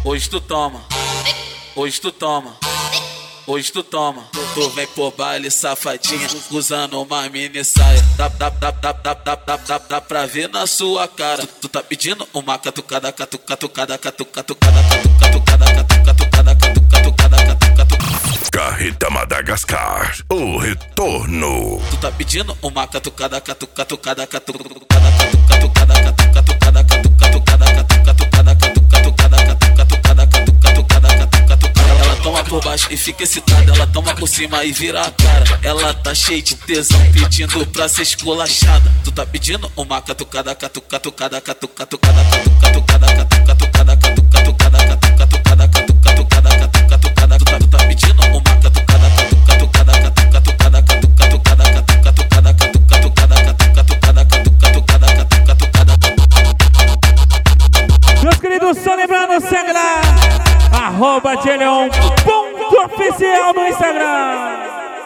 Hoje tu toma, hoje tu toma, hoje tu toma. Tu vem pro baile safadinha, usando uma mini saia. Dá pra ver na sua cara. Tu tá pedindo uma catucada, catucada, catucada, Carreta Madagascar, o retorno. Tu tá pedindo uma catucada, catucada, ela toma por baixo e fica excitada, ela toma por cima e vira a cara. Ela tá cheia de tesão, pedindo pra ser esculachada. Tu tá pedindo uma catucada, catucada, meus queridos, só lembrando, segue lá @Djeleon.oficial no Instagram.